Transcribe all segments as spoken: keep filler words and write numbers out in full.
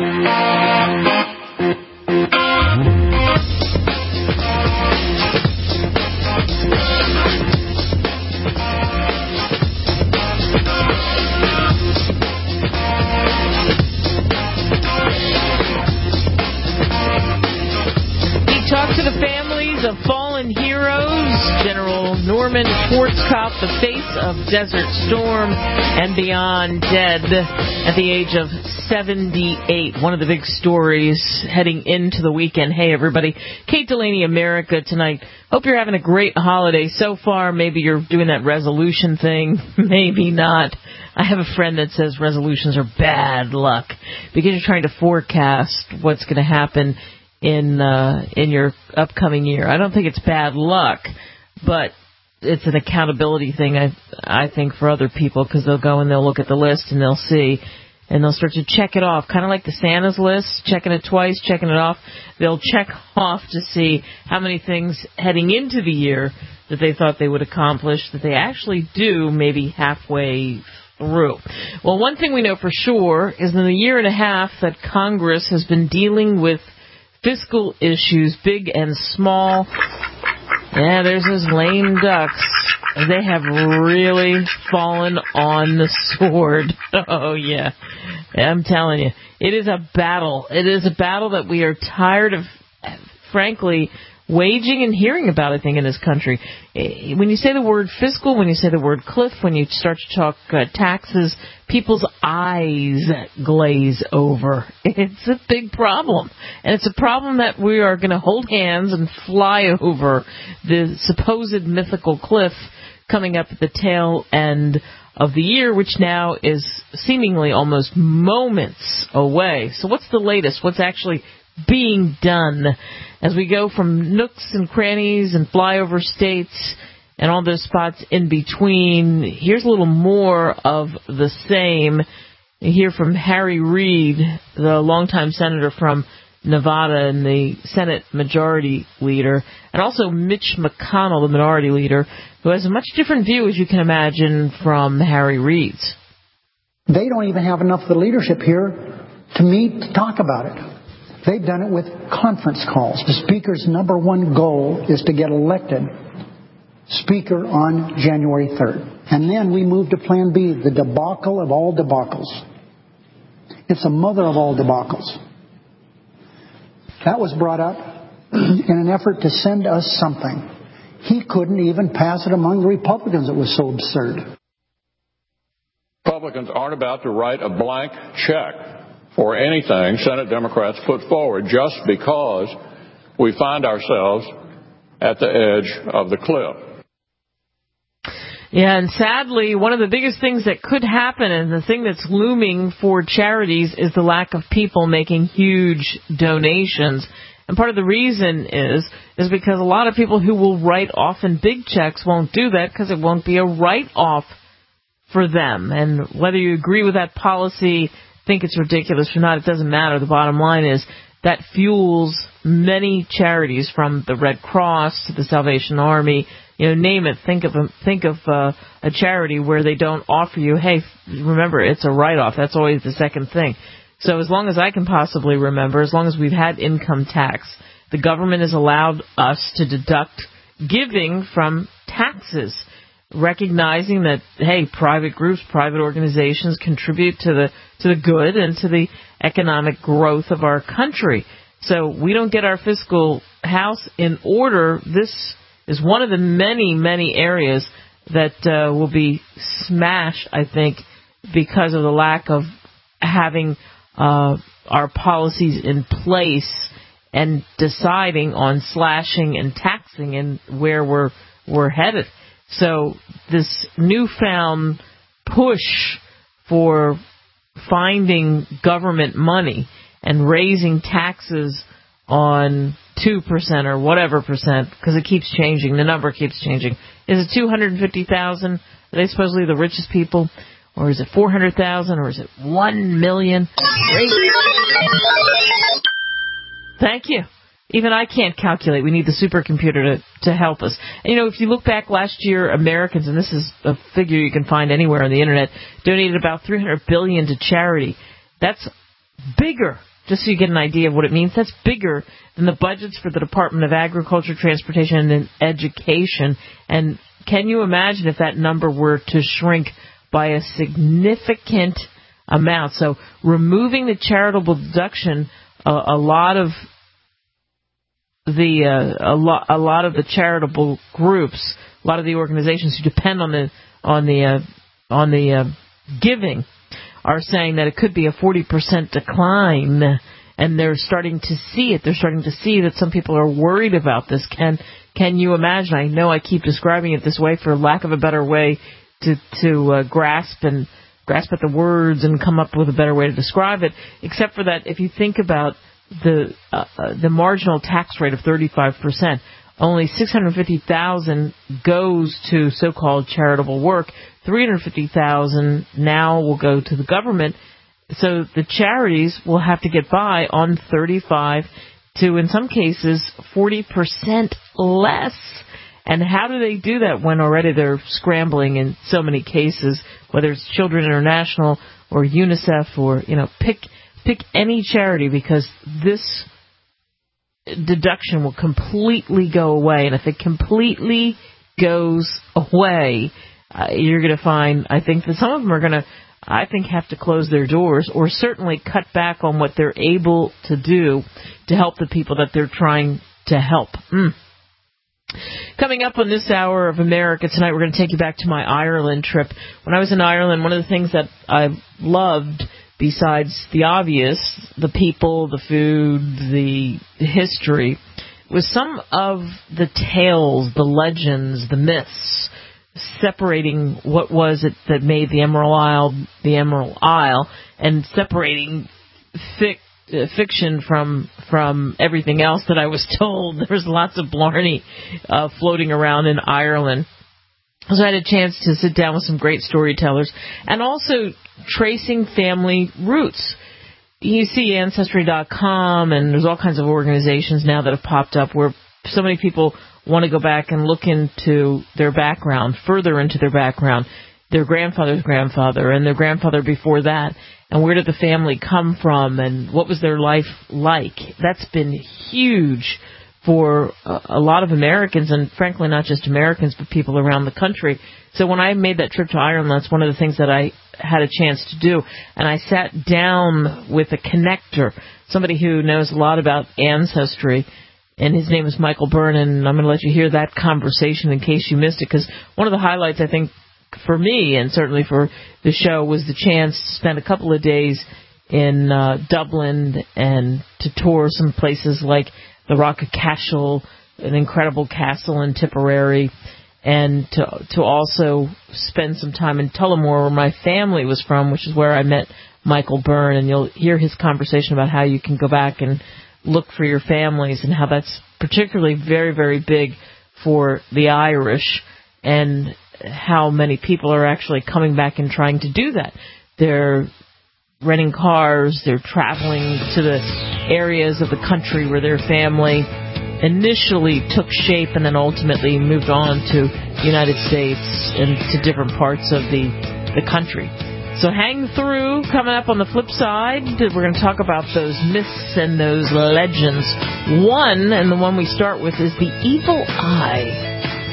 Of fallen heroes, General Norman Schwarzkopf, the face of Desert Storm and beyond, dead at the age of seventy-eight. One of the big stories heading into the weekend. Hey, everybody. Kate Delaney, America Tonight. Hope you're having a great holiday so far. Maybe you're doing that resolution thing. Maybe not. I have a friend that says resolutions are bad luck because you're trying to forecast what's going to happen in uh, in your upcoming year. I don't think it's bad luck, but it's an accountability thing, I I think, for other people, because they'll go and they'll look at the list and they'll see, and they'll start to check it off, kind of like the Santa's list, checking it twice, checking it off. They'll check off to see how many things heading into the year that they thought they would accomplish that they actually do maybe halfway through. Well, one thing we know for sure is in the year and a half that Congress has been dealing with fiscal issues, big and small. Yeah, there's those lame ducks. They have really fallen on the sword. Oh, yeah. I'm telling you. It is a battle. It is a battle that we are tired of, frankly, waging and hearing about, I think, in this country. When you say the word fiscal, when you say the word cliff, when you start to talk uh, taxes, people's eyes glaze over. It's a big problem. And it's a problem that we are going to hold hands and fly over the supposed mythical cliff coming up at the tail end of the year, which now is seemingly almost moments away. So what's the latest? What's actually being done as we go from nooks and crannies and flyover states and all those spots in between? Here's a little more of the same. You hear from Harry Reid, the longtime senator from Nevada and the Senate Majority Leader, and also Mitch McConnell, the Minority Leader, who has a much different view, as you can imagine, from Harry Reid's. They don't even have enough of the leadership here to meet to talk about it. They've done it with conference calls. The Speaker's number one goal is to get elected Speaker on January third. And then we move to Plan B, the debacle of all debacles. It's the mother of all debacles. That was brought up in an effort to send us something. He couldn't even pass it among the Republicans. It was so absurd. Republicans aren't about to write a blank check for anything Senate Democrats put forward just because we find ourselves at the edge of the cliff. Yeah, and sadly, one of the biggest things that could happen, and the thing that's looming for charities, is the lack of people making huge donations. And part of the reason is is because a lot of people who will write off in big checks won't do that because it won't be a write-off for them. And whether you agree with that policy, think it's ridiculous or not, it doesn't matter. The bottom line is that fuels many charities, from the Red Cross to the Salvation Army, you know, name it. Think of a, think of uh, a charity where they don't offer you, hey, remember, it's a write-off. That's always the second thing. So as long as I can possibly remember, as long as we've had income tax, the government has allowed us to deduct giving from taxes, recognizing that, hey, private groups, private organizations contribute to the to the good and to the economic growth of our country. So we don't get our fiscal house in order. This is one of the many, many areas that uh, will be smashed, I think, because of the lack of having uh, our policies in place and deciding on slashing and taxing and where we're we're headed. So this newfound push for finding government money and raising taxes on two percent or whatever percent, because it keeps changing, the number keeps changing. Is it two hundred fifty thousand? Are they supposedly the richest people? Or is it four hundred thousand? Or is it one million? Thank you. Even I can't calculate. We need the supercomputer to, to help us. And, you know, if you look back last year, Americans, and this is a figure you can find anywhere on the Internet, donated about three hundred billion dollars to charity. That's bigger just so you get an idea of what it means, that's bigger than the budgets for the Department of Agriculture, Transportation, and Education. And can you imagine if that number were to shrink by a significant amount? So removing the charitable deduction, uh, a lot of the uh, a lot a lot of the charitable groups, a lot of the organizations who depend on the on the uh, on the uh, giving are saying that it could be a forty percent decline, and they're starting to see it. They're starting to see that some people are worried about this. Can can you imagine? I know I keep describing it this way for lack of a better way to to uh, grasp and grasp at the words and come up with a better way to describe it, except for that if you think about the uh, the marginal tax rate of thirty-five percent, only six hundred fifty thousand goes to so-called charitable work. three hundred fifty thousand now will go to the government. So the charities will have to get by on thirty-five to, in some cases, forty percent less. And how do they do that when already they're scrambling in so many cases, whether it's Children International or UNICEF or, you know, pick pick any charity, because this deduction will completely go away. And if it completely goes away, uh, you're going to find, I think, that some of them are going to, I think, have to close their doors or certainly cut back on what they're able to do to help the people that they're trying to help. Mm. Coming up on this hour of America Tonight, we're going to take you back to my Ireland trip. When I was in Ireland, one of the things that I loved, besides the obvious, the people, the food, the history, was some of the tales, the legends, the myths, separating what was it that made the Emerald Isle the Emerald Isle, and separating fic, uh, fiction from from everything else that I was told. There was lots of blarney uh, floating around in Ireland. So I had a chance to sit down with some great storytellers, and also tracing family roots. You see Ancestry dot com, and there's all kinds of organizations now that have popped up where so many people want to go back and look into their background, further into their background, their grandfather's grandfather and their grandfather before that, and where did the family come from, and what was their life like. That's been huge for a lot of Americans, and frankly not just Americans, but people around the country. So when I made that trip to Ireland, that's one of the things that I had a chance to do. And I sat down with a connector, somebody who knows a lot about ancestry, and his name is Michael Byrne, and I'm going to let you hear that conversation in case you missed it, because one of the highlights, I think, for me, and certainly for the show, was the chance to spend a couple of days in uh, Dublin and to tour some places like the Rock of Cashel, an incredible castle in Tipperary, and to to also spend some time in Tullamore, where my family was from, which is where I met Michael Byrne. And you'll hear his conversation about how you can go back and look for your families, and how that's particularly very, very big for the Irish, and how many people are actually coming back and trying to do that. They're renting cars, they're traveling to the areas of the country where their family initially took shape and then ultimately moved on to the United States and to different parts of the, the country. So hang through. Coming up on the flip side, we're going to talk about those myths and those legends. One, and the one we start with, is the evil eye.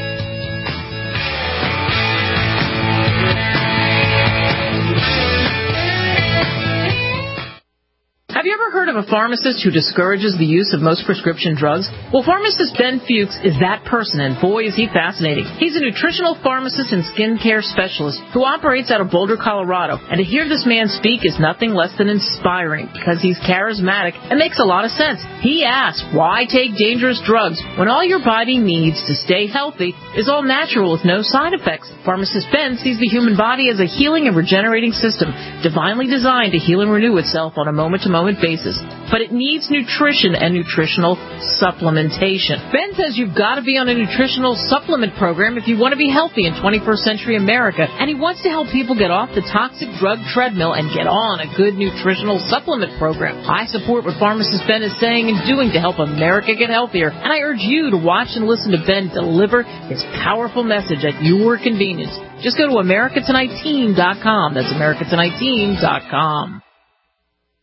Have you ever heard of a pharmacist who discourages the use of most prescription drugs? Well, pharmacist Ben Fuchs is that person, and boy, is he fascinating. He's a nutritional pharmacist and skincare specialist who operates out of Boulder, Colorado. And to hear this man speak is nothing less than inspiring, because he's charismatic and makes a lot of sense. He asks, why take dangerous drugs when all your body needs to stay healthy is all natural with no side effects? Pharmacist Ben sees the human body as a healing and regenerating system, divinely designed to heal and renew itself on a moment-to-moment basis, but it needs nutrition and nutritional supplementation. Ben says you've got to be on a nutritional supplement program if you want to be healthy in twenty-first century America, and he wants to help people get off the toxic drug treadmill and get on a good nutritional supplement program. I support what pharmacist Ben is saying and doing to help America get healthier, and I urge you to watch and listen to Ben deliver his powerful message at your convenience. Just go to America Tonight Team dot com. That's America Tonight Team dot com.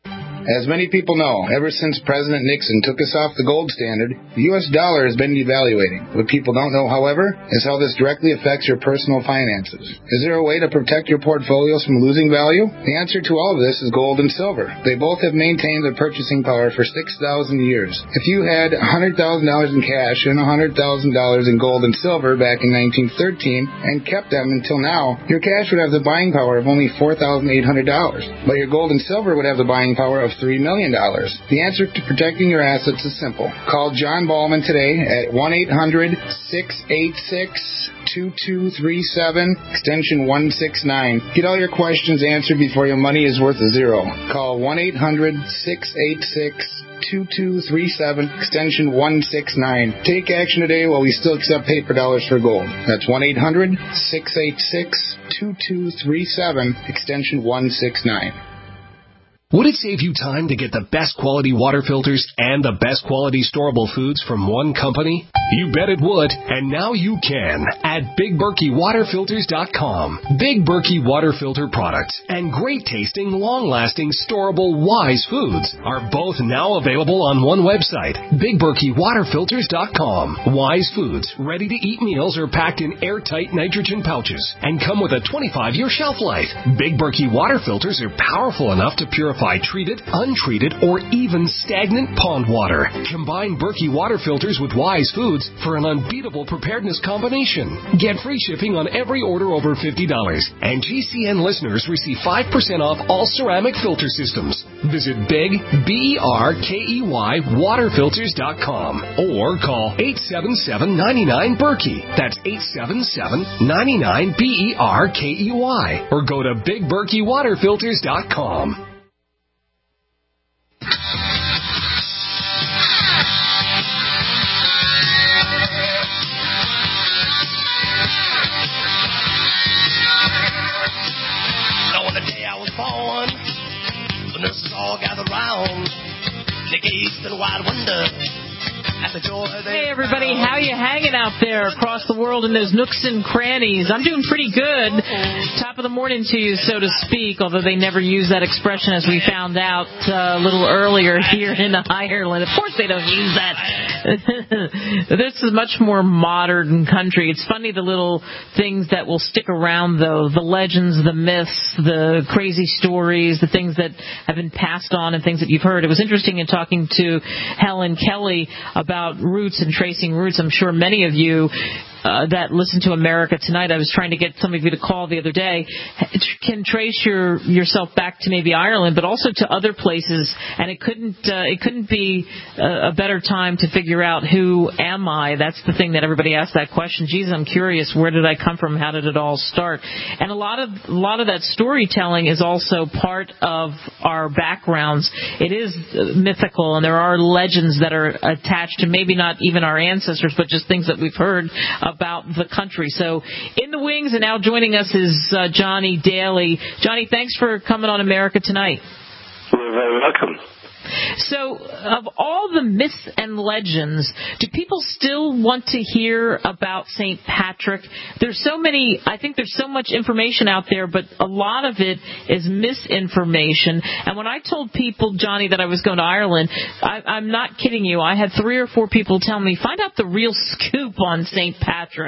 As many people know, ever since President Nixon took us off the gold standard, the U S dollar has been devaluating. What people don't know, however, is how this directly affects your personal finances. Is there a way to protect your portfolios from losing value? The answer to all of this is gold and silver. They both have maintained their purchasing power for six thousand years. If you had one hundred thousand dollars in cash and one hundred thousand dollars in gold and silver back in nineteen thirteen and kept them until now, your cash would have the buying power of only four thousand eight hundred dollars, but your gold and silver would have the buying power of three million dollars. The answer to protecting your assets is simple. Call John Ballman today at one eight hundred, six eight six, two two three seven, extension one six nine. Get all your questions answered before your money is worth a zero. Call one eight hundred, six eight six, two two three seven, extension one six nine. Take action today while we still accept paper dollars for gold. That's one eight hundred, six eight six, two two three seven, extension one six nine. Would it save you time to get the best quality water filters and the best quality storable foods from one company? You bet it would, and now you can at Big Berkey Water Filters dot com. Big Berkey Water Filter products and great-tasting, long-lasting, storable Wise foods are both now available on one website, Big Berkey Water Filters dot com. Wise foods, ready-to-eat meals are packed in airtight nitrogen pouches and come with a twenty-five year shelf life. Big Berkey Water Filters are powerful enough to purify treated, untreated, or even stagnant pond water. Combine Berkey Water Filters with Wise foods for an unbeatable preparedness combination. Get free shipping on every order over fifty dollars, and G C N listeners receive five percent off all ceramic filter systems. Visit Big, B E R K E Y, Water Filters dot com or call eight seven seven, nine nine, Berkey. That's eight seven seven, nine nine, B E R K E Y. Or go to Big Berkey Water Filters dot com. The nurses all gathered round, they gazed in wide wonder at the joy they Hey everybody, how you hanging out there across the world in those nooks and crannies? I'm doing pretty good. Top of the morning to you, so to speak, although they never use that expression as we found out uh, a little earlier here in Ireland. Of course they don't use that. This is much more modern country. It's funny the little things that will stick around, though, the legends, the myths, the crazy stories, the things that have been passed on and things that you've heard. It was interesting in talking to Helen Kelly about roots and tracing roots. I'm sure many of you uh, that listen to America Tonight, I was trying to get some of you to call the other day, can trace your yourself back to maybe Ireland, but also to other places, and it couldn't uh, it couldn't be a, a better time to figure out who am I. That's the thing that everybody asks that question. Geez, I'm curious, where did I come from? How did it all start? And a lot of a lot of that storytelling is also part of our backgrounds. It is mythical, and there are legends that are attached to maybe not even our ancestors, but just things that we've heard about the country. So in the wings, and now joining us is uh, Johnny Daly. Johnny, thanks for coming on America Tonight. You're very welcome. So, of all the myths and legends, do people still want to hear about Saint Patrick? There's so many, I think there's so much information out there, but a lot of it is misinformation. And when I told people, Johnny, that I was going to Ireland, I, I'm not kidding you, I had three or four people tell me, find out the real scoop on Saint Patrick.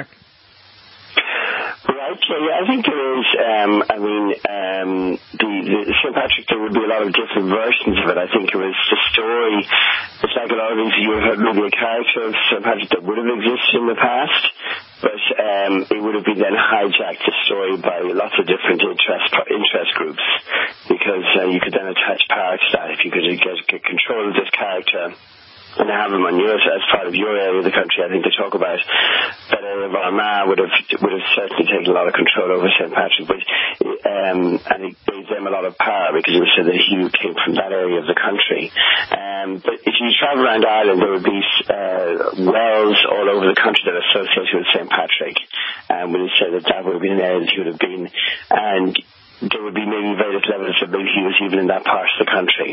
Right, yeah, I think there is, um, I mean, um, the, the Saint Patrick, there would be a lot of different versions of it. I think it was the story, it's like a lot of things you would have heard maybe a character of Saint Patrick that would have existed in the past, but um, it would have been then hijacked, the story, by lots of different interest interest groups, because uh, you could then attach power to that if you could get, get control of this character and have him on yours as part of your area of the country. I think they talk about that area of Armagh would have would have certainly taken a lot of control over Saint Patrick, but um, and it gave them a lot of power because it was said that he came from that area of the country. Um, but if you travel around Ireland, there would be uh, wells all over the country that are associated with Saint Patrick, and um, we would say that that would have been an area that he would have been, and there would be maybe very little evidence that maybe he was even in that part of the country.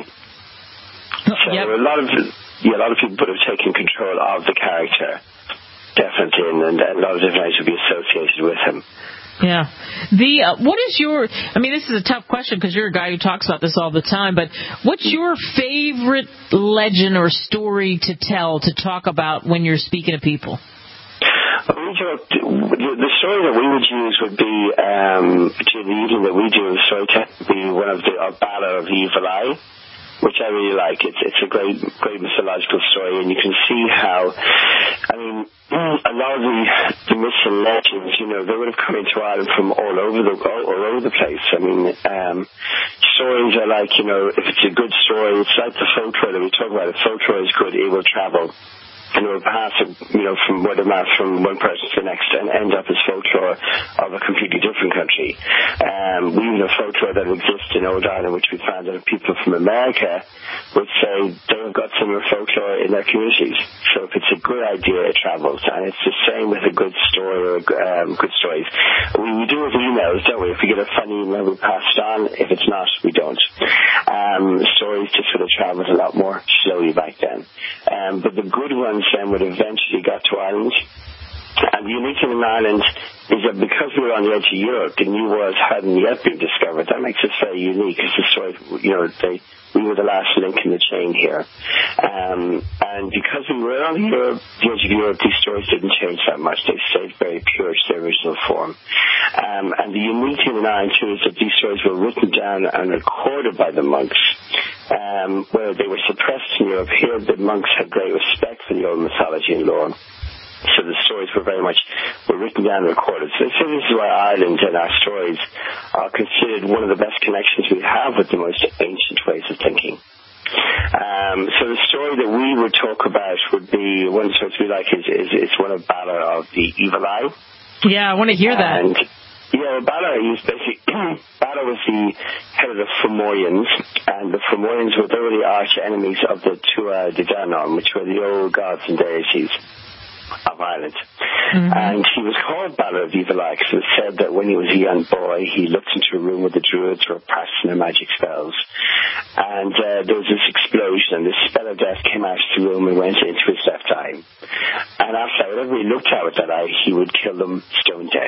So yep. a lot of yeah, a lot of people would have taken control of the character, definitely, and, and a lot of different things would be associated with him. Yeah. The uh, what is your? I mean, this is a tough question because you're a guy who talks about this all the time. But what's your favorite legend or story to tell to talk about when you're speaking to people? The story that we would use would be um, to the evening that we do the story would be one of the uh, Ballad of the Evil Eye, which I really like. It's it's a great great mythological story, and you can see how, I mean, a lot of the, the myths and legends, you know, they would have come into Ireland from all over the all, all over the place. I mean, um, stories are like, you know, if it's a good story, it's like the folklore that we talk about. If folklore is good, it will travel. And it will pass, you know, from word of mouth from one person to the next and end up as folklore of a completely different country. Um, we even have folklore that exists in Old Ireland, which we found that people from America would say they've got similar folklore in their communities. So if it's a good idea, it travels. And it's the same with a good story or um, good stories. We, we do with emails, don't we? If we get a funny email, we pass it on. If it's not, we don't. Um, stories just sort of traveled a lot more slowly back then. Um, but the good ones then would eventually got to Ireland. And the unique thing in Ireland is that because we were on the edge of Europe, the New World hadn't yet been discovered. That makes us very unique. It's the story, you know, they, we were the last link in the chain here. Um, and because we were on the, Europe, the edge of Europe, these stories didn't change that much. They stayed very pure to their original form. Um, and the unique thing in Ireland, too, is that these stories were written down and recorded by the monks. Um, where they were suppressed in Europe, here the monks had great respect for the old mythology and lore. So the stories were very much were written down and recorded. So, so this is why Ireland and our stories are considered one of the best connections we have with the most ancient ways of thinking. Um, so the story that we would talk about would be one story we like is, is, is one of Ballad of the Evil Eye. Yeah, I want to hear that. And, yeah, Bala is basically, Bala was the head of the Fomorians, and the Fomorians were the early arch enemies of the Tuatha De Danann, which were the old gods and deities of Ireland. Mm-hmm. And he was called Bala of the Evil Eye because it was said that when he was a young boy, he looked into a room where the druids were practicing their magic spells. And uh, there was this explosion, and this spell of death came out of the room and went into his left eye. And after that, whatever he looked at with that eye, he would kill them stone dead.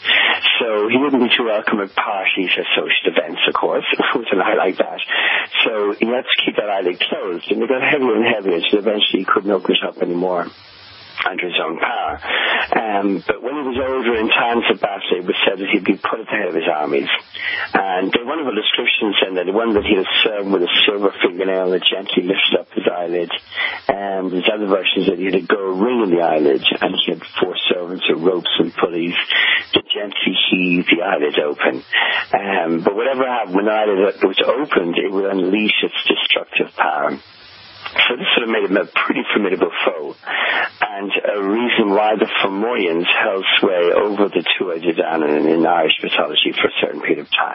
So he wouldn't be too welcome at parties or social events, of course, with an eye like that. So he had to keep that eyelid closed, and it got heavier and heavier, so eventually he couldn't open it up anymore under his own power. Um, but when he was older, in times of battle, it was said that he'd be put at the head of his armies. And one of the descriptions said that one that he was served with a silver fingernail that gently lifted up his eyelid. And there's other versions that he had a gold ring in the eyelid, and he had four servants with ropes and pulleys to gently heave the eyelid open. Um, but whatever happened, when the eyelid was opened, it would unleash its destructive power. So this sort of made him a pretty formidable foe, and a reason why the Fomorians held sway over the Tuatha De Danann in Irish mythology for a certain period of time.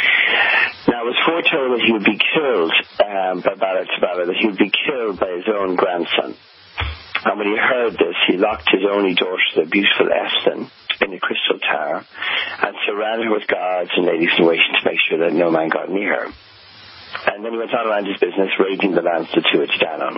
Now, it was foretold that he would be killed um, by Bala to Bala, that he would be killed by his own grandson. And when he heard this, he locked his only daughter, the beautiful Estyn, in the Crystal Tower, and surrounded her with guards and ladies in waiting to make sure that no man got near her. And then he went on around his business, raiding the lands of Tuatha De Danann.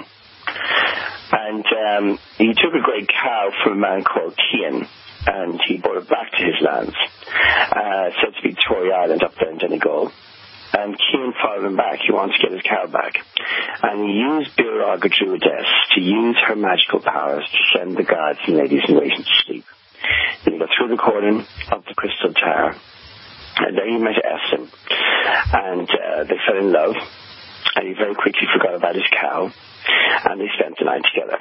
And um, he took a great cow from a man called Cian, and he brought it back to his lands, uh, said to be Tory Island up there in Donegal. And Cian followed him back. He wanted to get his cow back. And he used Birag a Druidess to use her magical powers to send the guards and ladies in waiting to sleep. Then he got through the cordon of the Crystal Tower, and there he met Estyn, and uh, they fell in love, and he very quickly forgot about his cow, and they spent the night together.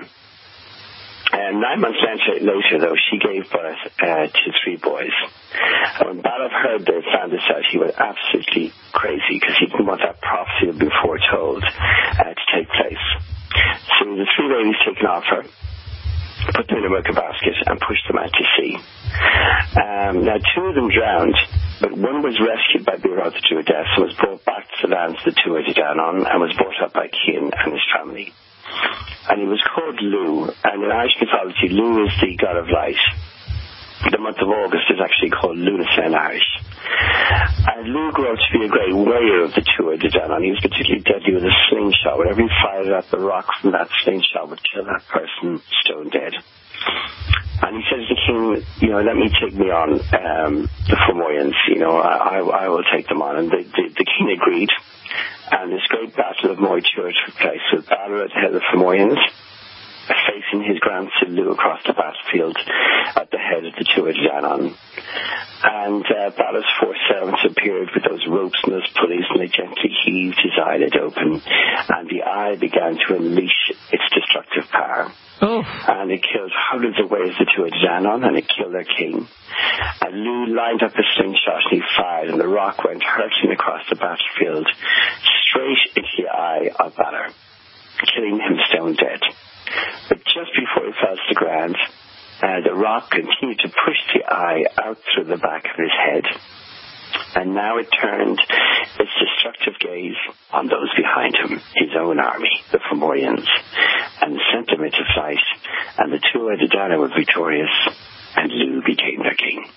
And nine months later, though, she gave birth uh, to three boys. And when Bala heard this, found this out, he went absolutely crazy, because he didn't want that prophecy that had been foretold uh, to take place. So the three ladies taken off her, put them in a wicker basket, and pushed them out to sea. Um, now, two of them drowned, but one was rescued by Birag the Druidess and was brought back to the lands of the Tuatha De Danann and was brought up by Cian and his family. And he was called Lugh, and in Irish mythology, Lugh is the god of light. The month of August is actually called Lughnasadh in Irish. And Lugh grew up to be a great warrior of the Tuatha De Danann. He was particularly deadly with a slingshot. Whenever he fired at the rock from that slingshot would kill that person stone dead. And he said to the king, you know, let me take me on um, the Fomorians. You know, I, I, I will take them on. And the, the, the king agreed. And this great battle of Moyture took place with Balor at the head of the Fomorians, facing his grandson Lugh across the battlefield at the head of the Tuatha Dé Danann. And uh, Balor's four servants appeared with those ropes and those pulleys, and they gently heaved his eyelid open, and the eye began to unleash its destructive power. Oh. And it killed hundreds of ways the Tuatha Dé Danann, and it killed their king. And Lugh lined up a slingshot and he fired, and the rock went hurtling across the battlefield, straight into the eye of Balor, killing him stone dead. But just before he fell to the ground, uh, the rock continued to push the eye out through the back of his head. And now it turned its destructive gaze on those behind him, his own army, the Fomorians, and sent them into flight. And the Tuatha Dé Danann were victorious, and Lugh became their king.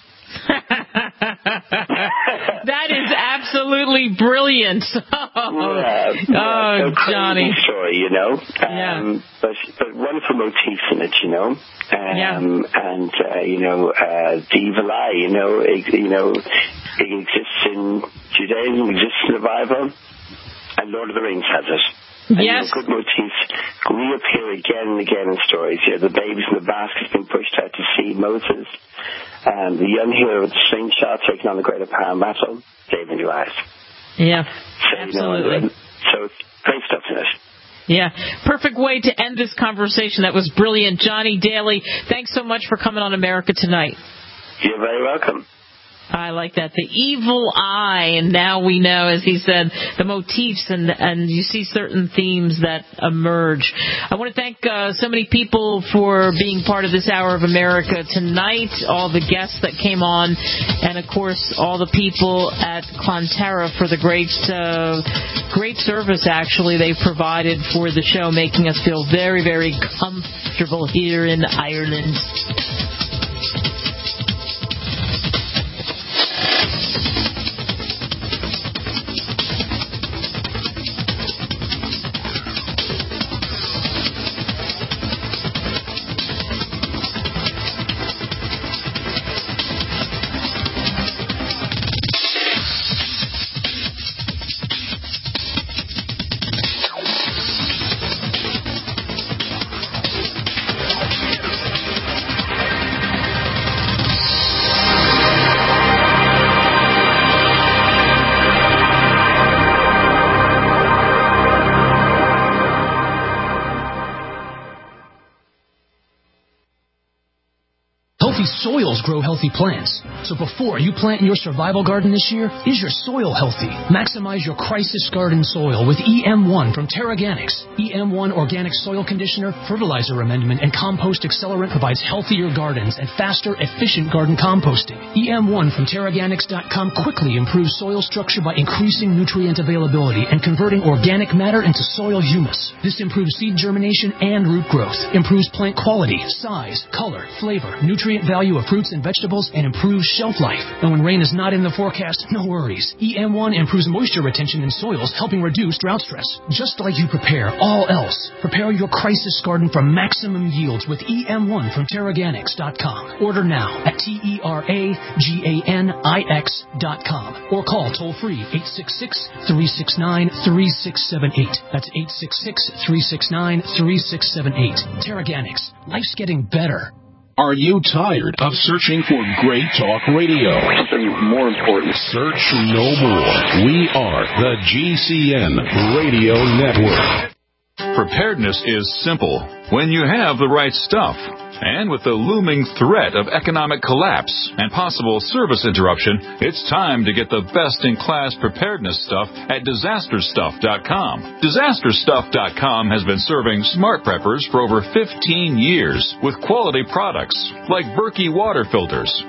That is absolutely brilliant. Oh, yeah, oh a Johnny. Story, you know. Um, yeah. But but wonderful motifs in it, you know. Um, yeah. And uh, you know, uh, the evil eye, you know, it, you know, it exists in Judaism, exists in the Bible, and Lord of the Rings has it. And, yes. You know, good motifs reappear again and again in stories. You know, the babies in the baskets being pushed out to sea, Moses, and the young hero with the slingshot taking on the greater power in battle, David and Goliath. Yeah, so, absolutely. You know, so it's great stuff in it. Yeah, perfect way to end this conversation. That was brilliant. Johnny Daly, thanks so much for coming on America Tonight. You're very welcome. I like that. The evil eye, and now we know, as he said, the motifs, and and you see certain themes that emerge. I want to thank uh, so many people for being part of this Hour of America Tonight, all the guests that came on, and, of course, all the people at Clontarf for the great, uh, great service, actually, they provided for the show, making us feel very, very comfortable here in Ireland. Soils grow healthy plants. So before you plant in your survival garden this year, is your soil healthy? Maximize your crisis garden soil with E M one from Terraganics. E M one Organic Soil Conditioner, Fertilizer Amendment, and Compost Accelerant provides healthier gardens and faster, efficient garden composting. E M one from Terraganics dot com quickly improves soil structure by increasing nutrient availability and converting organic matter into soil humus. This improves seed germination and root growth, improves plant quality, size, color, flavor, nutrient value of fruits and vegetables, and improves shelf life. And when rain is not in the forecast, no worries. E M one improves moisture retention in soils, helping reduce drought stress. Just like you prepare all else, prepare your crisis garden for maximum yields with E M one from Terraganics dot com. Order now at T E R A G A N I X dot com or call toll-free eight six six, three six nine, three six seven eight. That's eight six six, three six nine, three six seven eight. Terraganics. Life's getting better. Are you tired of searching for great talk radio? Something more important. Search no more. We are the G C N Radio Network. Preparedness is simple when you have the right stuff. And with the looming threat of economic collapse and possible service interruption, it's time to get the best-in-class preparedness stuff at disaster stuff dot com. disaster stuff dot com has been serving smart preppers for over fifteen years with quality products like Berkey water filters,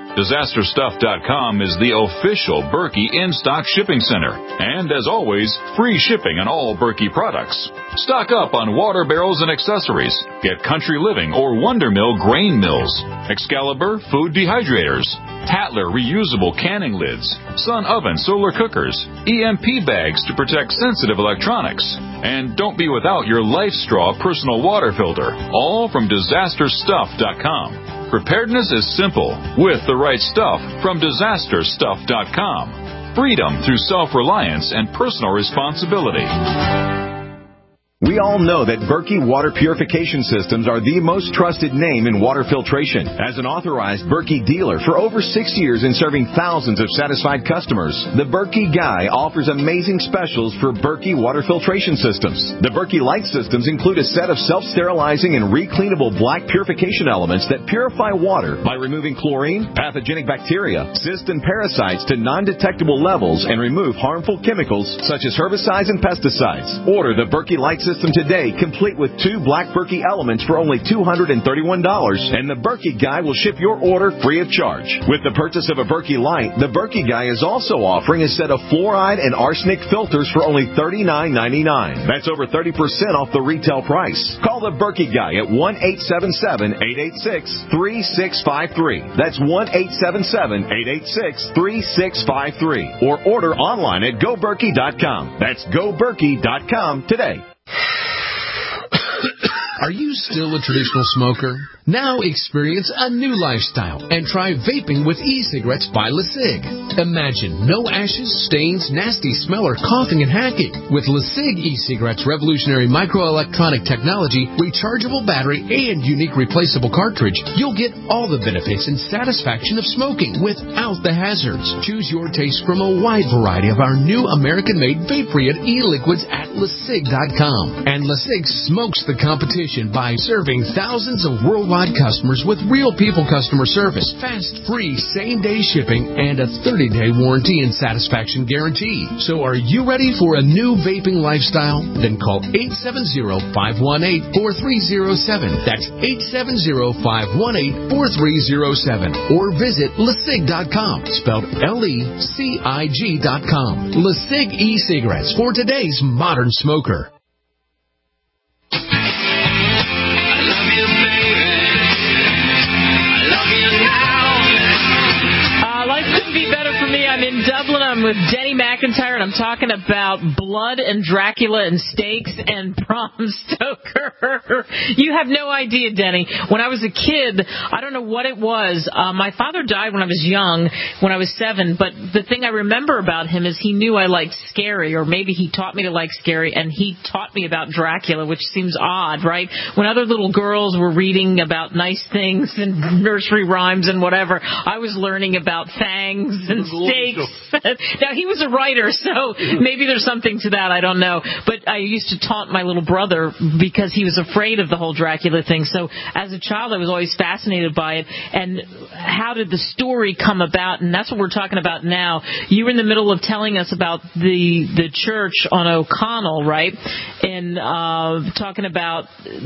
Disaster Stuff dot com is the official Berkey in-stock shipping center. And as always, free shipping on all Berkey products. Stock up on water barrels and accessories. Get Country Living or Wonder Mill grain mills, Excalibur food dehydrators, Tatler reusable canning lids, Sun oven solar cookers, E M P bags to protect sensitive electronics. And don't be without your Life Straw personal water filter, all from Disaster Stuff dot com. Preparedness is simple with the right stuff from Disaster Stuff dot com. Freedom through self-reliance and personal responsibility. We all know that Berkey Water Purification Systems are the most trusted name in water filtration. As an authorized Berkey dealer for over six years and serving thousands of satisfied customers, the Berkey Guy offers amazing specials for Berkey Water Filtration Systems. The Berkey Light Systems include a set of self-sterilizing and recleanable black purification elements that purify water by removing chlorine, pathogenic bacteria, cysts, and parasites to non-detectable levels and remove harmful chemicals such as herbicides and pesticides. Order the Berkey Light System today, complete with two black Berkey elements for only two hundred thirty-one dollars, and the Berkey Guy will ship your order free of charge. With the purchase of a Berkey Light, the Berkey Guy is also offering a set of fluoride and arsenic filters for only thirty-nine ninety-nine. That's over thirty percent off the retail price. Call the Berkey Guy at one eight seven seven, eight eight six, three six five three. That's one eight seven seven, eight eight six, three six five three. Or order online at go berkey dot com. That's go berkey dot com today. Are you still a traditional smoker? Now experience a new lifestyle and try vaping with e-cigarettes by LeSig. Imagine no ashes, stains, nasty smell, or coughing and hacking. With LeSig e-cigarettes' revolutionary microelectronic technology, rechargeable battery, and unique replaceable cartridge, you'll get all the benefits and satisfaction of smoking without the hazards. Choose your taste from a wide variety of our new American-made vape-free e-liquids at LeSig dot com. And LeSig smokes the competition by serving thousands of worldwide customers with real people customer service, fast, free, same-day shipping, and a thirty-day warranty and satisfaction guarantee. So are you ready for a new vaping lifestyle? Then call eight seven zero, five one eight, four three zero seven. That's eight seven zero, five one eight, four three zero seven. Or visit LeSig dot com, spelled L E C I G dot com. LeSig e-cigarettes for today's modern smoker. I'm in Dublin. I'm with Denny McIntyre, and I'm talking about blood and Dracula and steaks and Bram Stoker. You have no idea, Denny. When I was a kid, I don't know what it was. Uh, my father died when I was young, when I was seven, but the thing I remember about him is he knew I liked scary, or maybe he taught me to like scary, and he taught me about Dracula, which seems odd, right? When other little girls were reading about nice things and nursery rhymes and whatever, I was learning about fangs and steaks. Now, he was a writer, so maybe there's something to that. I don't know. But I used to taunt my little brother because he was afraid of the whole Dracula thing. So as a child, I was always fascinated by it. And how did the story come about? And that's what we're talking about now. You were in the middle of telling us about the the church on O'Connell, right? And uh, talking about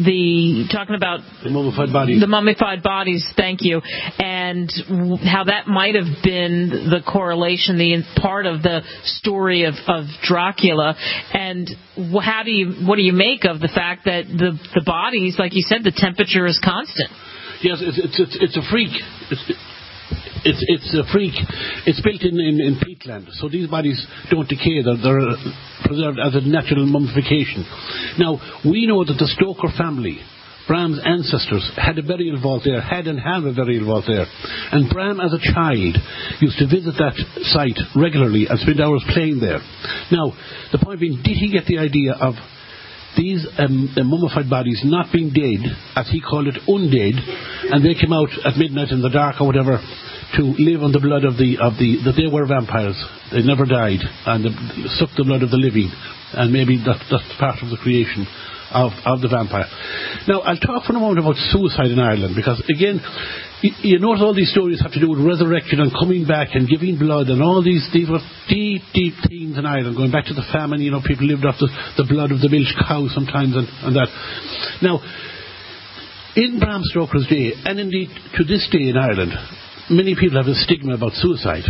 the talking about the mummified bodies. The mummified bodies. Thank you. And how that might have been the correlation, the part of the story of, of Dracula. And how do you what do you make of the fact that the the bodies, like you said, the temperature is constant? Yes, it's it's it's, it's a freak. It's, It's it's a freak. It's built in, in, in peatland, so these bodies don't decay. They're, they're preserved as a natural mummification. Now, we know that the Stoker family, Bram's ancestors, had a burial vault there, had and have a burial vault there. And Bram, as a child, used to visit that site regularly and spend hours playing there. Now, the point being, did he get the idea of these um, mummified bodies not being dead, as he called it, undead, and they came out at midnight in the dark or whatever to live on the blood of the of the that they were vampires. They never died, and they sucked the blood of the living, and maybe that, that's part of the creation of of the vampire. Now, I'll talk for a moment about suicide in Ireland, because again, you, you notice all these stories have to do with resurrection and coming back and giving blood, and all these these were deep, deep themes in Ireland, going back to the famine. You know, people lived off the, the blood of the milch cow sometimes, and, and that. Now, in Bram Stoker's day, and indeed to this day in Ireland, many people have a stigma about suicide.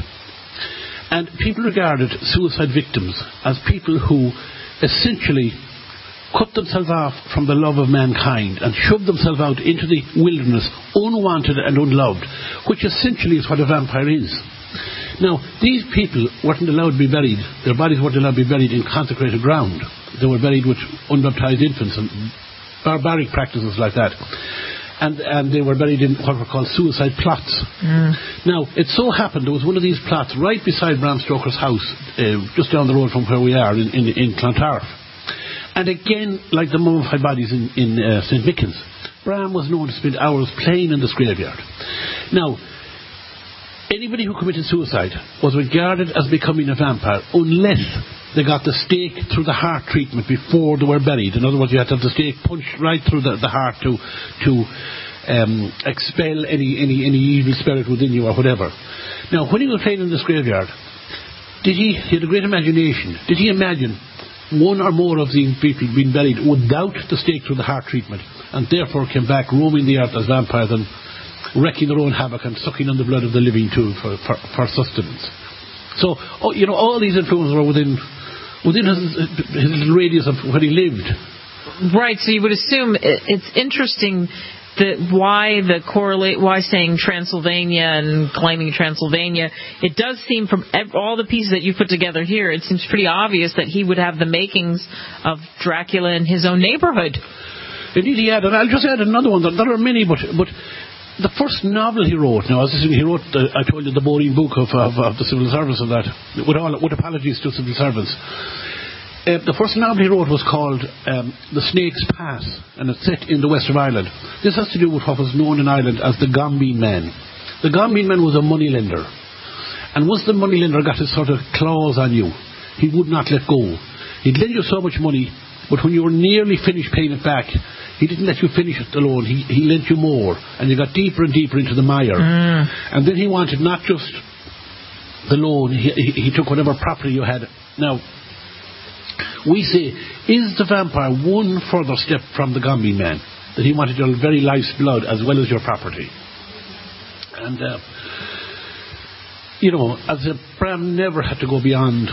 And people regarded suicide victims as people who essentially cut themselves off from the love of mankind and shoved themselves out into the wilderness, unwanted and unloved, which essentially is what a vampire is. Now, these people weren't allowed to be buried. Their bodies weren't allowed to be buried in consecrated ground. They were buried with unbaptized infants and barbaric practices like that. And, and they were buried in what were called suicide plots. Mm. Now, it so happened there was one of these plots right beside Bram Stoker's house, uh, just down the road from where we are in, in, in Clontarf. And again, like the mummified bodies in, in uh, Saint Michael's, Bram was known to spend hours playing in this graveyard. Now, anybody who committed suicide was regarded as becoming a vampire unless they got the stake through the heart treatment before they were buried. In other words, you had to have the stake punched right through the, the heart to to um, expel any, any, any evil spirit within you or whatever. Now, when he was playing in this graveyard, did he, he had a great imagination. Did he imagine one or more of these people being buried without the stake through the heart treatment and therefore came back roaming the earth as vampires and wreaking their own havoc and sucking on the blood of the living too for, for, for sustenance? So, oh, you know, all these influences were within within his, his little radius of where he lived. Right, so you would assume it, it's interesting that why the correlate, why saying Transylvania and claiming Transylvania, it does seem from ev- all the pieces that you put together here, it seems pretty obvious that he would have the makings of Dracula in his own neighborhood. Indeed he had, and I'll just add another one. There are many, but but the first novel he wrote, now as I said, he wrote, the, I told you, the boring book of, of, of the civil service and that, with all with apologies to civil servants. Uh, the first novel he wrote was called um, The Snake's Pass, and it's set in the west of Ireland. This has to do with what was known in Ireland as the Gambeen Man. The Gambeen Man was a moneylender, and once the moneylender got his sort of claws on you, he would not let go. He'd lend you so much money, but when you were nearly finished paying it back, he didn't let you finish it alone. He, he lent you more, and you got deeper and deeper into the mire. Mm. And then he wanted not just the loan, he, he, he took whatever property you had. Now, we say, is the vampire one further step from the Gambeen Man? That he wanted your very life's blood as well as your property. And, uh, you know, as a Bram never had to go beyond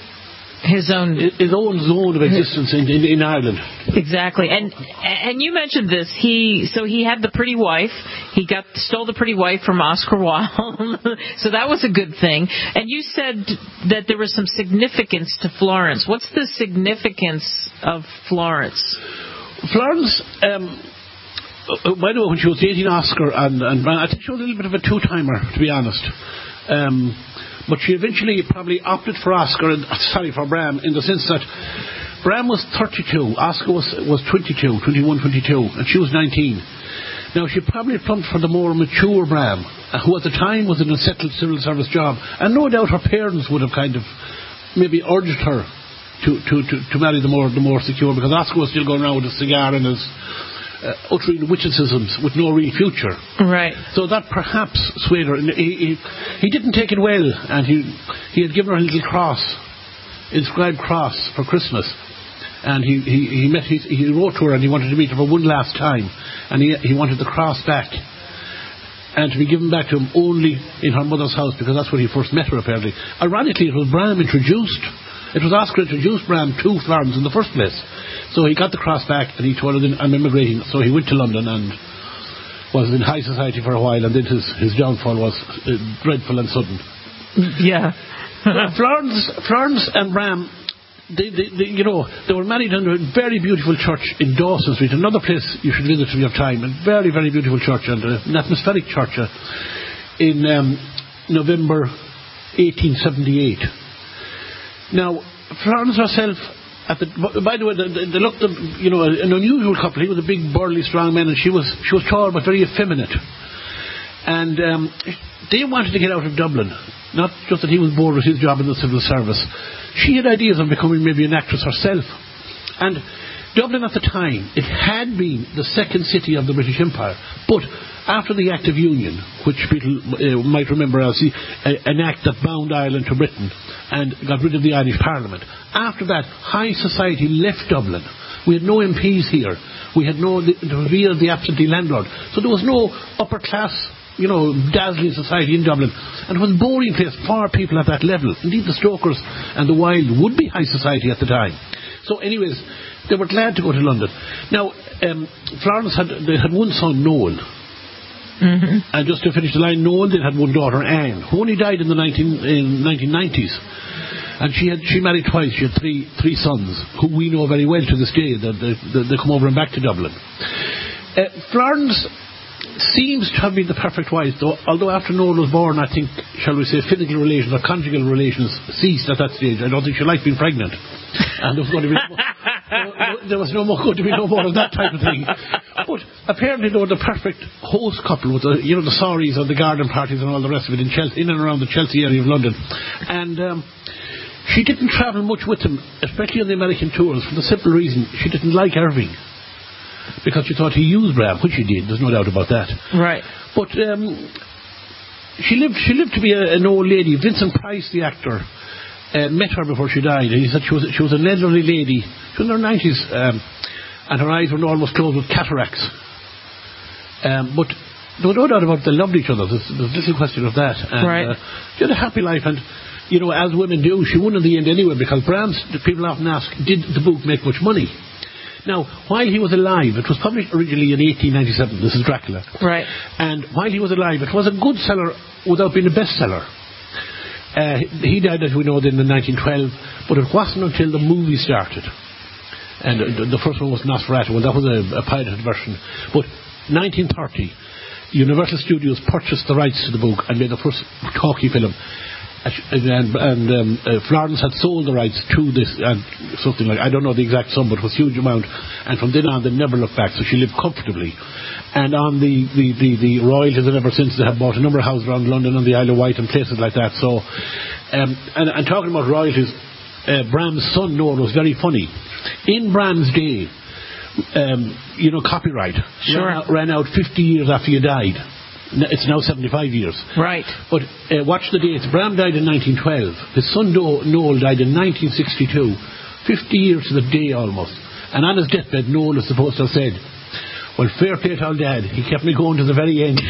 his own his own zone of existence in, in, in Ireland. Exactly, and and you mentioned this. He so he had the pretty wife. He got stole the pretty wife from Oscar Wilde, so that was a good thing. And you said that there was some significance to Florence. What's the significance of Florence? Florence. Um, by the way, when she was dating Oscar and, and I think she was a little bit of a two-timer, to be honest. Um, But she eventually probably opted for Oscar, and, sorry, for Bram, in the sense that Bram was thirty-two, Oscar was, was twenty-two, twenty-one, twenty-two, and she was nineteen. Now, she probably plumped for the more mature Bram, who at the time was in a settled civil service job, and no doubt her parents would have kind of maybe urged her to, to, to, to marry the more, the more secure, because Oscar was still going around with a cigar and his Uh, uttering witticisms with no real future. Right. So that perhaps swayed her. He, he, he didn't take it well, and he he had given her a little cross, inscribed cross, for Christmas. And he he, he met he, he wrote to her, and he wanted to meet her for one last time, and he he wanted the cross back, and to be given back to him only in her mother's house, because that's where he first met her, apparently. Ironically, it was Bram introduced. It was Oscar introduced Bram to Florence in the first place. So he got the cross back, and he told her, I'm immigrating. So he went to London and was in high society for a while, and then his, his downfall was uh, dreadful and sudden. Yeah. Florence, Florence and Bram, they, they, they, you know, they were married in a very beautiful church in Dawson Street, another place you should visit if you have time, a very, very beautiful church, and uh, an atmospheric church uh, in um, November eighteen seventy-eight. Now, Florence herself, at the, by the way, they, they looked, you know, an unusual couple. He was a big, burly, strong man, and she was she was tall but very effeminate. And um, they wanted to get out of Dublin. Not just that he was bored with his job in the civil service. She had ideas of becoming maybe an actress herself. And Dublin at the time, it had been the second city of the British Empire, but after the Act of Union, which people uh, might remember as the, uh, an act that bound Ireland to Britain and got rid of the Irish Parliament, after that, high society left Dublin. We had no M Ps here. We had no, the, the reveal of the absentee landlord. So there was no upper class you know, dazzling society in Dublin. And it was a boring place for people at that level. Indeed, the Stokers and the Wild would be high society at the time. So anyways, they were glad to go to London. Now, um, Florence had, they had one son, Noel. Mm-hmm. And just to finish the line, Noel, they had one daughter, Anne, who only died in the nineteen, in nineteen nineties. And she had she married twice. She had three three sons, who we know very well to this day. That they, they, they come over and back to Dublin. Uh, Florence seems to have been the perfect wife, though, although after Noel was born, I think, shall we say, physical relations or conjugal relations ceased at that stage. I don't think she liked being pregnant. And there was going to be no more, there was no more going to be no more of that type of thing. But apparently they were the perfect host couple with the, you know, the sorries and the garden parties and all the rest of it in Chelsea, in and around the Chelsea area of London. And um, she didn't travel much with them, especially on the American tours, for the simple reason she didn't like Irving. Because she thought he used Bram, which he did, there's no doubt about that. Right. But um, she lived she lived to be a, an old lady. Vincent Price, the actor, uh, met her before she died, and he said she was she was an elderly lady. She was in her nineties, um, and her eyes were almost closed with cataracts. Um, but there was no doubt about it, they loved each other. There's, there's little question of that. And, right. Uh, she had a happy life, and you know, as women do, she won in the end anyway, because Bram's, people often ask, did the book make much money? Now, while he was alive, it was published originally in eighteen ninety-seven, this is Dracula. Right. And while he was alive, it was a good seller without being a bestseller. Uh, he died, as we know, then in nineteen twelve, but it wasn't until the movie started. And uh, the first one was Nosferatu, and that was a, a pirated version. But nineteen thirty, Universal Studios purchased the rights to the book and made the first talkie film. And, and um, uh, Florence had sold the rights to this, and something like, I don't know the exact sum, but it was a huge amount. And from then on, they never looked back, so she lived comfortably. And on the, the, the, the royalties, and ever since, they have bought a number of houses around London and the Isle of Wight and places like that. So, um, and, and talking about royalties, uh, Bram's son, Noel, was very funny. In Bram's day, um, you know, copyright sure. ran, out, ran out fifty years after you died. It's now seventy-five years. Right. But uh, watch the dates. Bram died in nineteen twelve. His son Do- Noel died in nineteen sixty-two. fifty years to the day almost. And on his deathbed, Noel is supposed to have said, well, fair play to our dad. He kept me going to the very end.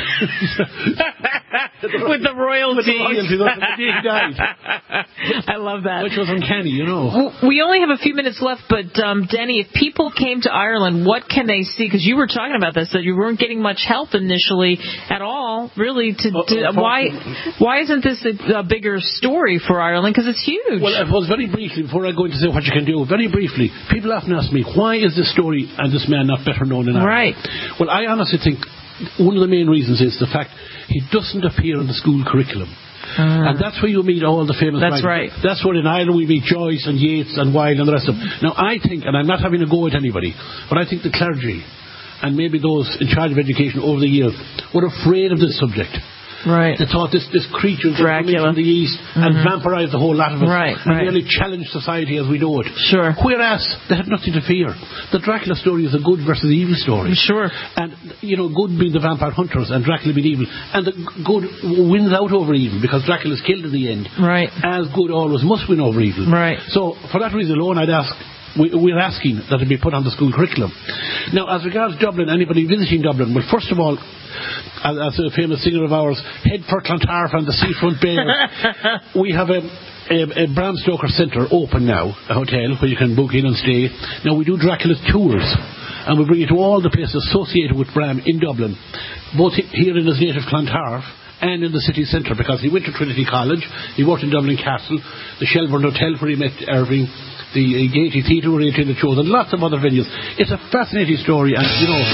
With the royalties. With the royalties on the day he died. I love that. Which was uncanny, you know. We only have a few minutes left, but um, Denny, if people came to Ireland, what can they see? Because you were talking about this, that you weren't getting much help initially at all, really. To, to uh, why why isn't this a, a bigger story for Ireland? Because it's huge. Well, I suppose very briefly, before I go into say what you can do, very briefly, people often ask me, why is this story and this man not better known in Ireland? Right. Well, I honestly think one of the main reasons is the fact he doesn't appear in the school curriculum. Uh, and that's where you meet all the famous That's writers. right. That's where in Ireland we meet Joyce and Yeats and Wilde and the rest of them. Now, I think, and I'm not having a go at anybody, but I think the clergy and maybe those in charge of education over the years were afraid of this subject. Right. They thought this, this creature Dracula from the East mm-hmm. and vampirized the whole lot of us. Right, and right. really challenged society as we know it. Sure. Whereas they had nothing to fear. The Dracula story is a good versus evil story. Sure. And, you know, good being the vampire hunters and Dracula being evil. And the good wins out over evil because Dracula's killed in the end. Right. As good always must win over evil. Right. So, for that reason alone, I'd ask, we, we're asking that it be put on the school curriculum. Now, as regards Dublin, anybody visiting Dublin, well, first of all, as, as a famous singer of ours, head for Clontarf and the Seafront Bears. We have a, a, a Bram Stoker Centre open now, a hotel where you can book in and stay. Now, we do Dracula's tours, and we bring you to all the places associated with Bram in Dublin, both here in his native Clontarf and in the city centre, because he went to Trinity College, he worked in Dublin Castle, the Shelbourne Hotel where he met Irving, the uh, Gaiety Theatre where he attended shows, and lots of other venues. It's a fascinating story, and you know,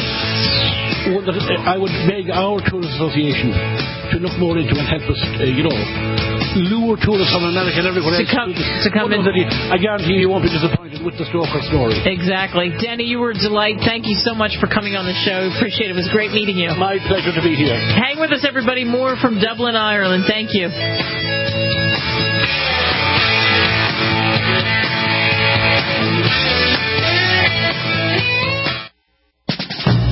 I would beg our tourist association to look more into and help us, uh, you know, lure tourists from America and everywhere to else. Come, to come in. I guarantee you won't be disappointed with the Stoker story. Exactly. Denny, you were a delight. Thank you so much for coming on the show. Appreciate it. It was great meeting you. My pleasure to be here. Hang with us, everybody. More from Dublin, Ireland. Thank you.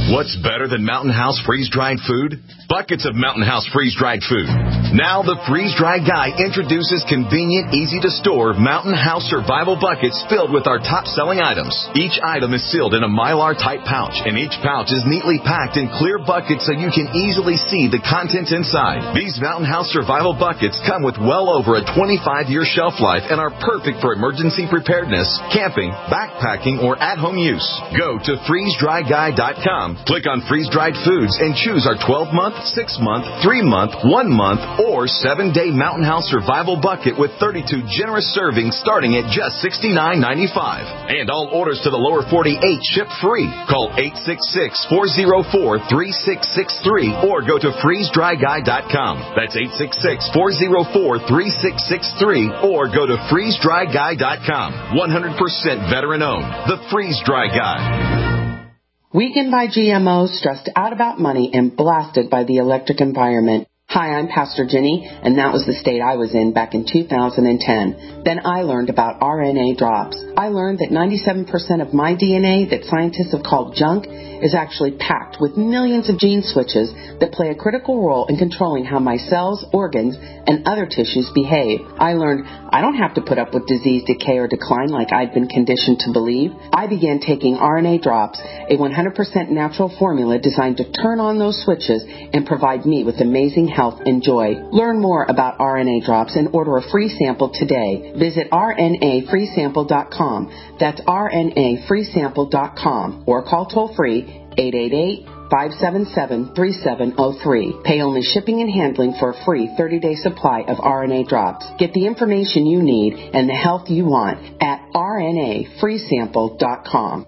What's better than Mountain House freeze-dried food? Buckets of Mountain House freeze-dried food. Now the freeze-dried guy introduces convenient, easy-to-store Mountain House survival buckets filled with our top-selling items. Each item is sealed in a Mylar-type pouch, and each pouch is neatly packed in clear buckets so you can easily see the contents inside. These Mountain House survival buckets come with well over a twenty-five year shelf life and are perfect for emergency preparedness, camping, backpacking, or at-home use. Go to freeze dry guy dot com. Click on freeze-dried foods and choose our twelve-month, six-month, three-month, one-month, or seven-day Mountain House survival bucket with thirty-two generous servings starting at just sixty-nine ninety-five. And all orders to the lower forty-eight ship free. Call eight six six, four oh four, three six six three or go to freeze dry guy dot com. That's eight six six, four oh four, three six six three or go to freeze dry guy dot com. one hundred percent veteran-owned. The Freeze-Dry Guy. Weakened by G M Os, stressed out about money, and blasted by the electric environment. Hi, I'm Pastor Jenny, and that was the state I was in back in two thousand ten. Then I learned about R N A drops. I learned that ninety-seven percent of my D N A that scientists have called junk is actually packed with millions of gene switches that play a critical role in controlling how my cells, organs, and other tissues behave. I learned I don't have to put up with disease, decay, or decline like I'd been conditioned to believe. I began taking R N A drops, a one hundred percent natural formula designed to turn on those switches and provide me with amazing health and joy. Learn more about R N A drops and order a free sample today. Visit R N A free sample dot com. That's R N A free sample dot com or call toll-free eight eight eight, five seven seven, three seven zero three. Pay only shipping and handling for a free thirty day supply of R N A drops. Get the information you need and the health you want at R N A free sample dot com.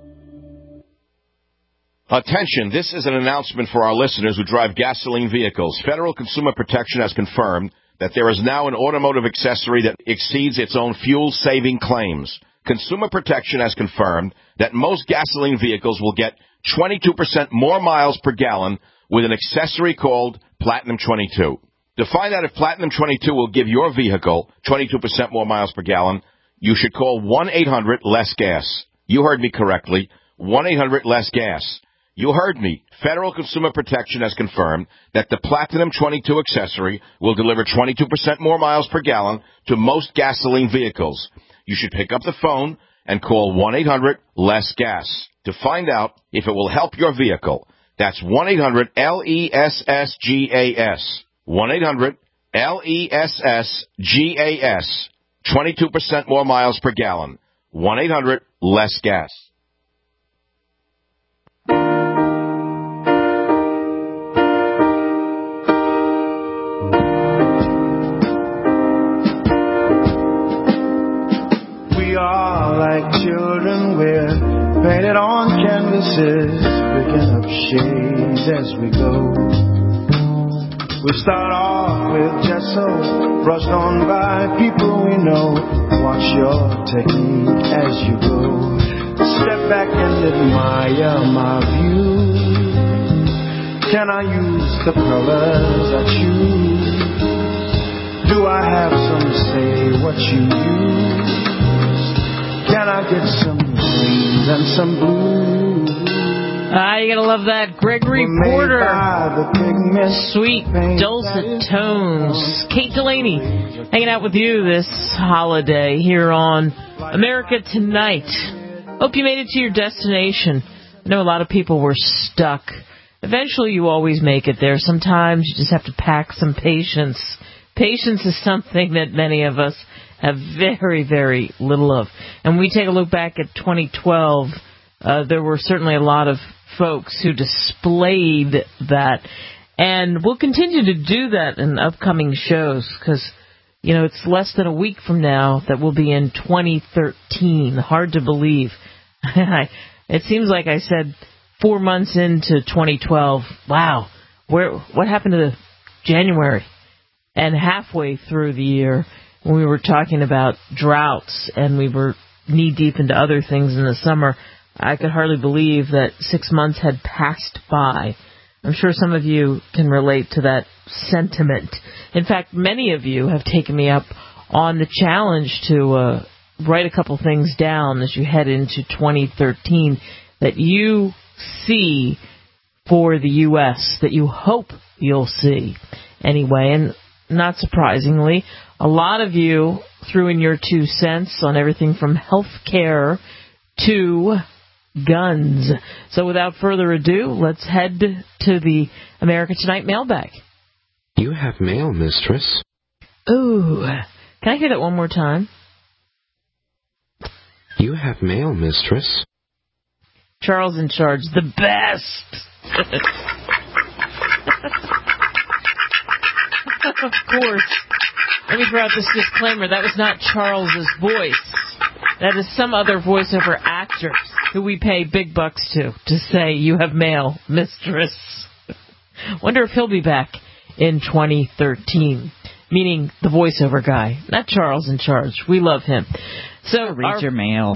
Attention, this is an announcement for our listeners who drive gasoline vehicles. Federal Consumer Protection has confirmed that there is now an automotive accessory that exceeds its own fuel-saving claims. Consumer Protection has confirmed that most gasoline vehicles will get twenty-two percent more miles per gallon with an accessory called Platinum twenty-two. To find out if Platinum twenty-two will give your vehicle twenty-two percent more miles per gallon, you should call one eight hundred less gas. You heard me correctly, one eight hundred less gas. You heard me. Federal Consumer Protection has confirmed that the Platinum twenty-two accessory will deliver twenty-two percent more miles per gallon to most gasoline vehicles. You should pick up the phone and call one eight hundred less gas to find out if it will help your vehicle. That's one eight hundred L E S S G A S. one eight hundred L E S S G A S. twenty-two percent more miles per gallon. one eight hundred less gas. Like children, we're painted on canvases, picking up shades as we go. We start off with gesso, brushed on by people we know. Watch your technique as you go. Step back and admire my view. Can I use the colors I choose? Do I have some say what you use? Can I get some greens and some blues? Ah, you gotta love that. Gregory Porter. Sweet, dulcet tones. Kate Delaney hanging out with you this holiday here on America Tonight. Hope you made it to your destination. I know a lot of people were stuck. Eventually you always make it there. Sometimes you just have to pack some patience. Patience is something that many of us have very, very little of. And when we take a look back at twenty twelve, uh, there were certainly a lot of folks who displayed that. And we'll continue to do that in upcoming shows because, you know, it's less than a week from now that we'll be in twenty thirteen. Hard to believe. It seems like I said four months into twenty twelve. Wow, where what happened to January? And halfway through the year, when we were talking about droughts and we were knee-deep into other things in the summer, I could hardly believe that six months had passed by. I'm sure some of you can relate to that sentiment. In fact, many of you have taken me up on the challenge to uh, write a couple things down as you head into twenty thirteen that you see for the U S that you hope you'll see anyway. And not surprisingly, a lot of you threw in your two cents on everything from health care to guns. So without further ado, let's head to the America Tonight mailbag. You have mail, mistress. Ooh. Can I hear that one more time? You have mail, mistress. Charles in Charge, the best. Of course. Let me throw out this disclaimer. That was not Charles's voice. That is some other voiceover actor who we pay big bucks to, to say, you have mail, mistress. Wonder if he'll be back in twenty thirteen. Meaning the voiceover guy, not Charles in Charge. We love him. So read our, your mail.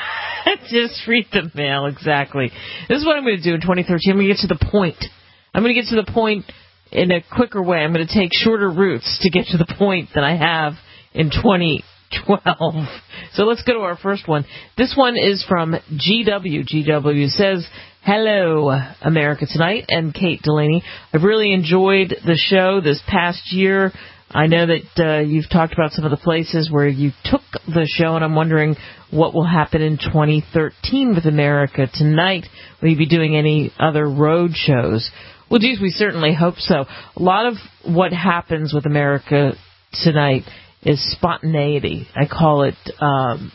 Just read the mail, exactly. This is what I'm going to do in twenty thirteen. I'm going to get to the point. I'm going to get to the point in a quicker way. I'm going to take shorter routes to get to the point than I have in twenty twelve. So let's go to our first one. This one is from G W. G W says, hello, America Tonight and Kate Delaney. I've really enjoyed the show this past year. I know that uh, you've talked about some of the places where you took the show, and I'm wondering what will happen in twenty thirteen with America Tonight. Will you be doing any other road shows? Well, geez, we certainly hope so. A lot of what happens with America Tonight is spontaneity. I call it um,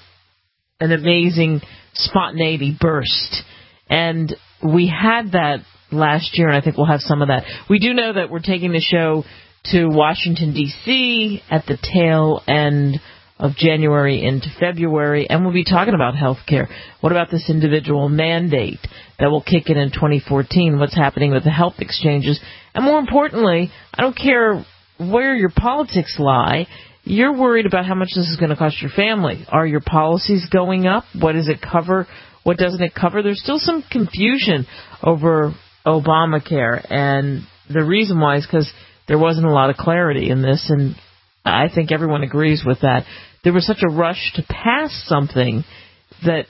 an amazing spontaneity burst. And we had that last year, and I think we'll have some of that. We do know that we're taking the show to Washington, D C at the tail end of January into February, and we'll be talking about health care. What about this individual mandate that will kick in in twenty fourteen? What's happening with the health exchanges? And more importantly, I don't care where your politics lie, you're worried about how much this is going to cost your family. Are your policies going up? What does it cover? What doesn't it cover? There's still some confusion over Obamacare, and the reason why is because there wasn't a lot of clarity in this, and I think everyone agrees with that. There was such a rush to pass something that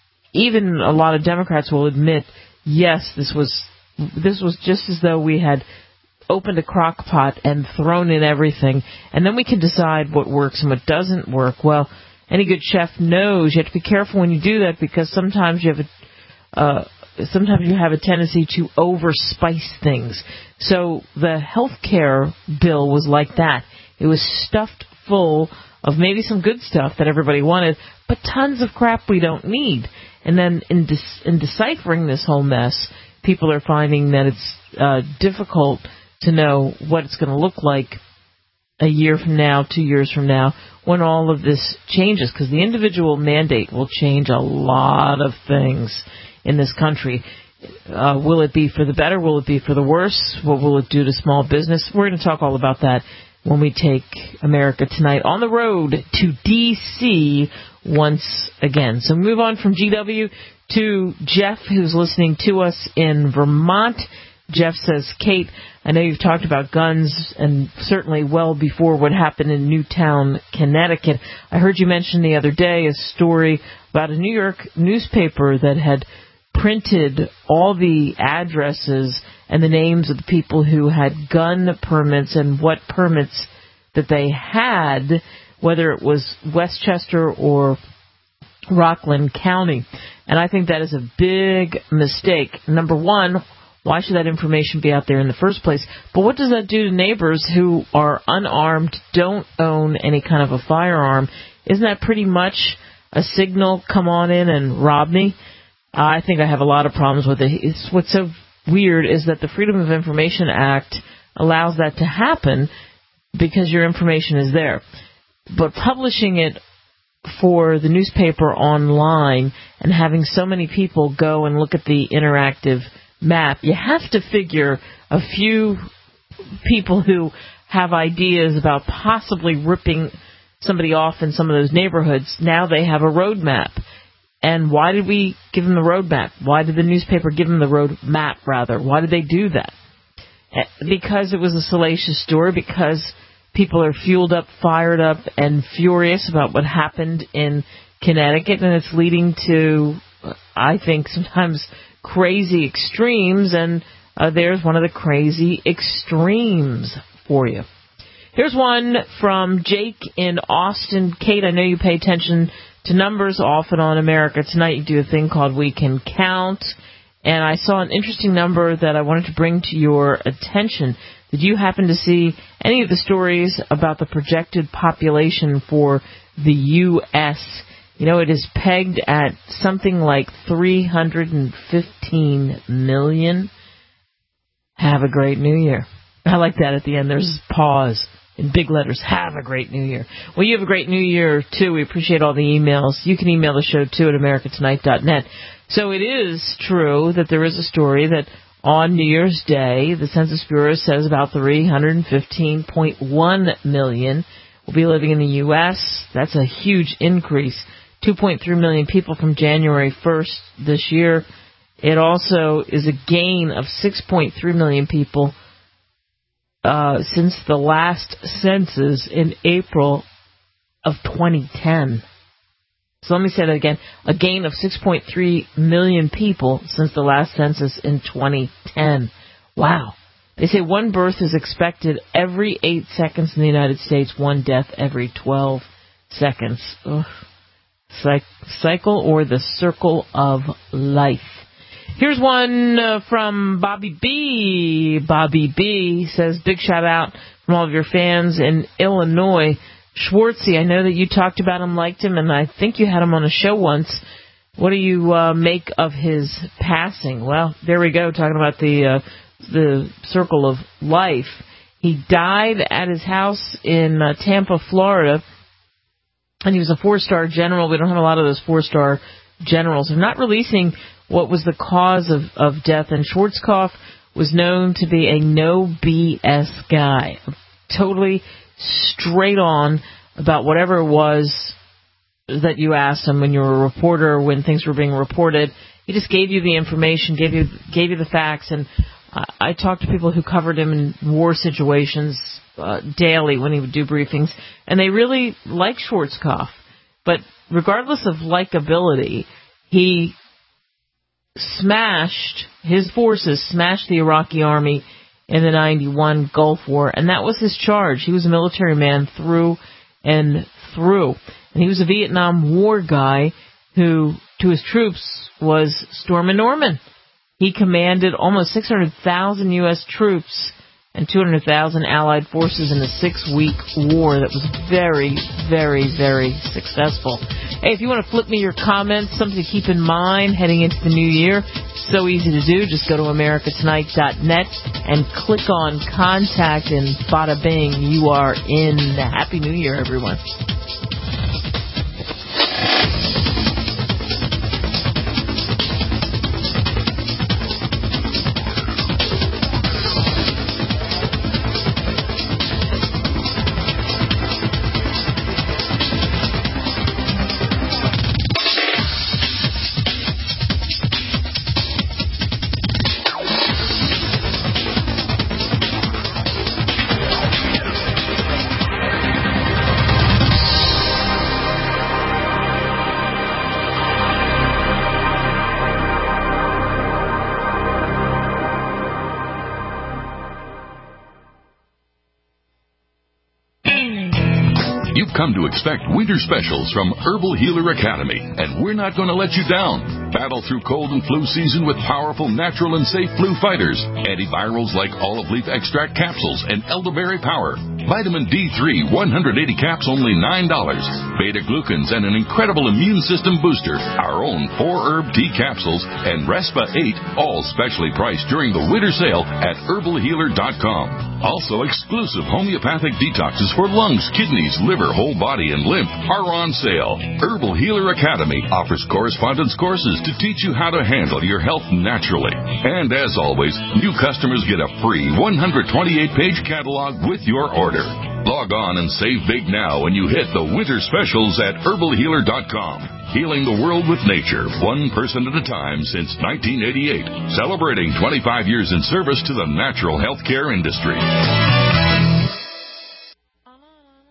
even a lot of Democrats will admit, yes, this was this was just as though we had opened a crock pot and thrown in everything, and then we can decide what works and what doesn't work. Well, any good chef knows you have to be careful when you do that, because sometimes you have a uh, sometimes you have a tendency to overspice things. So the health care bill was like that. It was stuffed full of maybe some good stuff that everybody wanted, but tons of crap we don't need. And then in, de- in deciphering this whole mess, people are finding that it's uh, difficult to know what it's going to look like a year from now, two years from now, when all of this changes, because the individual mandate will change a lot of things in this country. Uh, will it be for the better? Will it be for the worse? What will it do to small business? We're going to talk all about that when we take America Tonight on the road to D C once again. So move on from G W to Jeff, who's listening to us in Vermont. Jeff says, Kate, I know you've talked about guns, and certainly well before what happened in Newtown, Connecticut. I heard you mention the other day a story about a New York newspaper that had printed all the addresses and the names of the people who had gun permits and what permits that they had, whether it was Westchester or Rockland County. And I think that is a big mistake. Number one, why should that information be out there in the first place? But what does that do to neighbors who are unarmed, don't own any kind of a firearm? Isn't that pretty much a signal, come on in and rob me? I think I have a lot of problems with it. It's, what's so weird is that the Freedom of Information Act allows that to happen because your information is there. But publishing it for the newspaper online and having so many people go and look at the interactive map, you have to figure a few people who have ideas about possibly ripping somebody off in some of those neighborhoods, now they have a road map. And why did we give them the road map? Why did the newspaper give them the road map, rather? Why did they do that? Because it was a salacious story, because people are fueled up, fired up, and furious about what happened in Connecticut, and it's leading to, I think, sometimes crazy extremes, and uh, there's one of the crazy extremes for you. Here's one from Jake in Austin. Kate, I know you pay attention to numbers often on America Tonight. You do a thing called We Can Count. And I saw an interesting number that I wanted to bring to your attention. Did you happen to see any of the stories about the projected population for the U S? You know, it is pegged at something like three hundred fifteen million. Have a great New Year. I like that at the end. There's a pause in big letters. Have a great New Year. Well, you have a great New Year, too. We appreciate all the emails. You can email the show, too, at america tonight dot net. So it is true that there is a story that on New Year's Day, the Census Bureau says about three hundred fifteen point one million will be living in the U S. That's a huge increase. two point three million people from January first this year. It also is a gain of six point three million people uh, since the last census in April of twenty ten. So let me say that again. A gain of six point three million people since the last census in twenty ten. Wow. They say one birth is expected every eight seconds in the United States, one death every twelve seconds. Ugh. Cycle or the circle of life. Here's one uh, from Bobby B. Bobby B. says, big shout out from all of your fans in Illinois. Schwartzy, I know that you talked about him, liked him, and I think you had him on a show once. What do you uh, make of his passing? Well, there we go, talking about the uh, the circle of life. He died at his house in uh, Tampa, Florida, and he was a four-star general. We don't have a lot of those four-star generals. They're not releasing what was the cause of, of death, and Schwarzkopf was known to be a no B S guy, totally straight on about whatever it was that you asked him when you were a reporter, when things were being reported. He just gave you the information, gave you gave you the facts, and I, I talked to people who covered him in war situations uh, daily when he would do briefings, and they really liked Schwarzkopf. But regardless of likability, he smashed, his forces smashed the Iraqi army in the ninety-one Gulf War, and that was his charge. He was a military man through and through. And he was a Vietnam War guy who, to his troops, was Stormin' Norman. He commanded almost six hundred thousand U S troops and two hundred thousand Allied forces in a six-week war that was very, very, very successful. Hey, if you want to flip me your comments, something to keep in mind heading into the new year, so easy to do. Just go to america tonight dot net and click on Contact, and bada bing, you are in. Happy New Year, everyone. Come to expect winter specials from Herbal Healer Academy, and we're not going to let you down. Battle through cold and flu season with powerful, natural, and safe flu fighters. Antivirals like olive leaf extract capsules and elderberry power. Vitamin D three, one hundred eighty caps, only nine dollars. Beta-glucans and an incredible immune system booster. Our own four-herb tea capsules and Respa eight, all specially priced during the winter sale at herbal healer dot com. Also, exclusive homeopathic detoxes for lungs, kidneys, liver, whole body, and lymph are on sale. Herbal Healer Academy offers correspondence courses to teach you how to handle your health naturally. And as always, new customers get a free one hundred twenty-eight page catalog with your order. Log on and save big now when you hit the winter specials at herbal healer dot com. Healing the world with nature, one person at a time since nineteen eighty-eight. Celebrating twenty-five years in service to the natural healthcare industry.